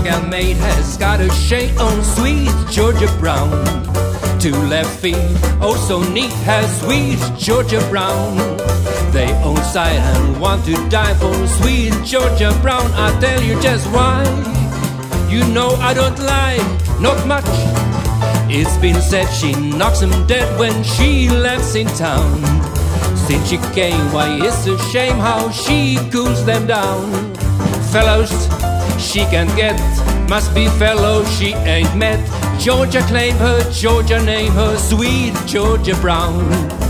gal maid has got a shake on sweet Georgia Brown. Two left feet, oh so neat, has sweet Georgia Brown. They own sight and want to die for sweet Georgia Brown. I'll tell you just why. You know I don't lie, not much. It's been said she knocks 'em dead when she left in town. Since she came, why it's a shame how she cools them down. Fellows she can't get, must be fellows she ain't met. Georgia claim her, Georgia name her, sweet Georgia Brown.